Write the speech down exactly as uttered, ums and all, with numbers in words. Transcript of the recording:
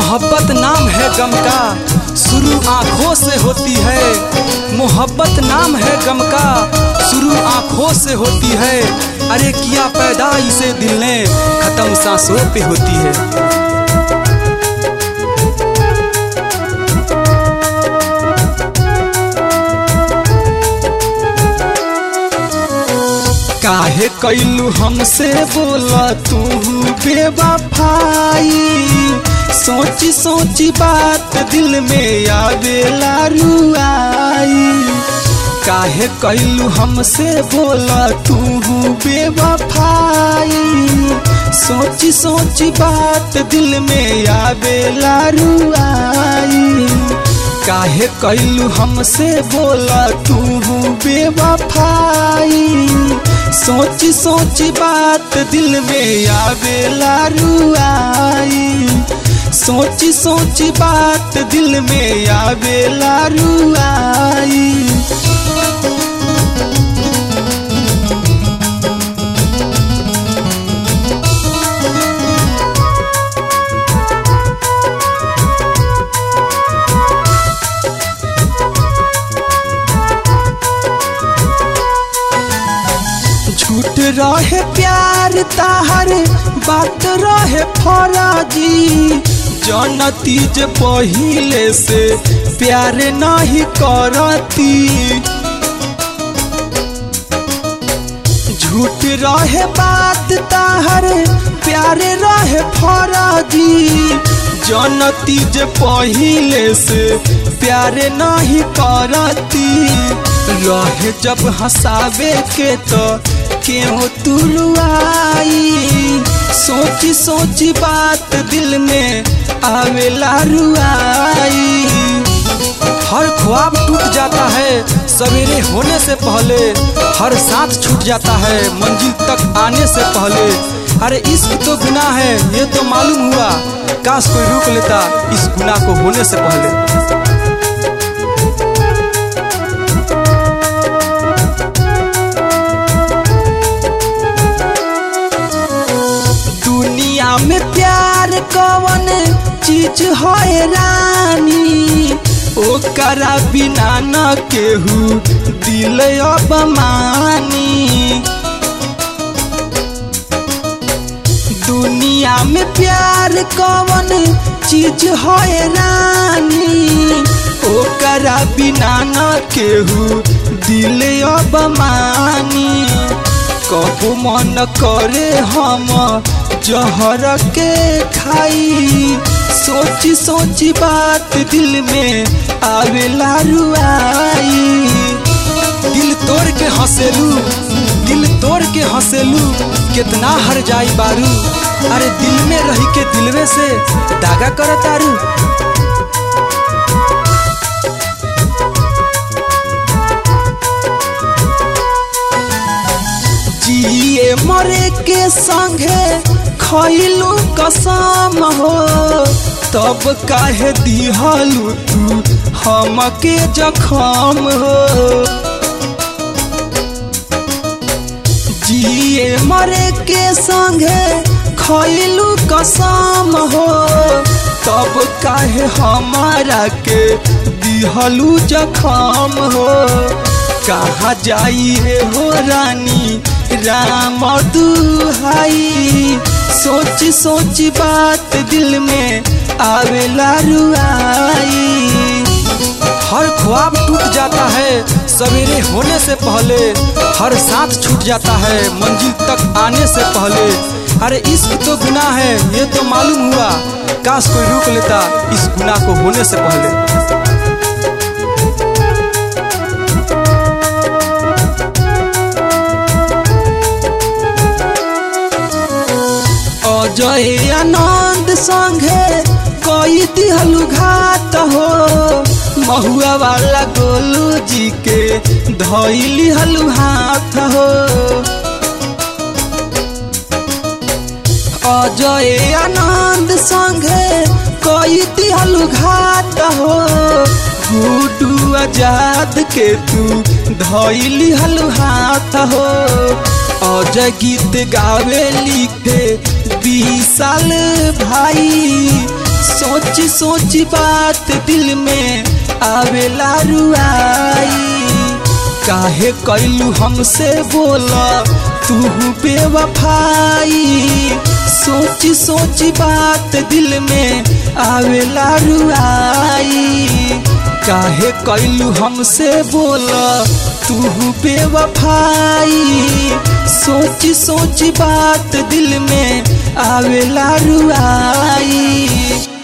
मोहब्बत नाम है गम का, शुरू आँखों से होती है। मोहब्बत नाम है गम का, शुरू आँखों से होती है। अरे किया पैदा इसे दिल ने, खत्म सांसों पे होती है। काहे कैलू हमसे बोला तू बेवफाई, सोची सोची बात दिल में आवेला रुआई। काहे कैलू हमसे बोला तू बेवफाई, सोची सोची बात दिल में आवेला रुआई। काहे कैलू हमसे बोला तू बेवफाई, सोची सोची बात दिल में आवेला रुआई। सोची सोची बात दिल में आवेला रुआई। झूठ रहे प्यार ताहर, बात रहे फराजी। जनती जे पहिले से प्यार नहीं करती। झूठ रहे बात ताहर, प्यार रहे फराजी। जनती जे पहिले से प्यार नहीं करती। रहे जब हंसावे के तो क्यों तुरुआई। सोची सोची बात दिल में आवेला रुआई। हर ख्वाब टूट जाता है सवेरे होने से पहले, हर साथ छूट जाता है मंजिल तक आने से पहले। अरे इश्क तो गुनाह है ये तो मालूम हुआ, काश कोई रोक लेता इस गुनाह को होने से पहले। दुनिया में प्यार कवन चीज है रानी, ओकरा बिना न केहू दिल अब मानी। दुनिया में प्यार कवन चीज है रानी, ओकरा बिना न केहू दिल अब मानी। कबू मन करे हम जहर के खाई। सोची सोची बात दिल में आवेला रुआई। दिल तोड़ के हंसेलू, दिल तोड़ के हंसेलू, कितना हर जाई बारू। अरे दिल में रही के दिलवे से दागा कर तारू। जिए मरे के संगे खइलू कसम हो, तब काहे दिहलू तू हमके जखम हो। जिए मरे के संगे खइलू कसम हो, तब काहे हमारा के दिहलू जखम हो। कहाँ जाइए हो रानी राम दुहाई। सोची सोची बात दिल में आवेला रुआई। हर ख्वाब टूट जाता है सवेरे होने से पहले, हर साथ छूट जाता है मंजिल तक आने से पहले। अरे इश्क तो गुनाह है ये तो मालूम हुआ, काश कोई रोक लेता इस गुनाह को होने से पहले। अजय आनंद संगे कोई दिहलू घात हो, महुआ वाला गोलू जी के धइली हलू हाथ हो। अजय आनंद संगे कोई दिहलू घात हो, गुड्डू आजाद के तू धइली हलू हाथ हो। अजय गीत गावे लिखे विशाल भाई, सोच सोच बात दिल में आवेला रुआई, काहे कैलू हमसे बोला तू बेवफाई। सोच सोच बात दिल में आवेला रुआई, काहे कैलू हमसे बोला तू बेवफाई। सोच सोच बात दिल में आवेला रुआई।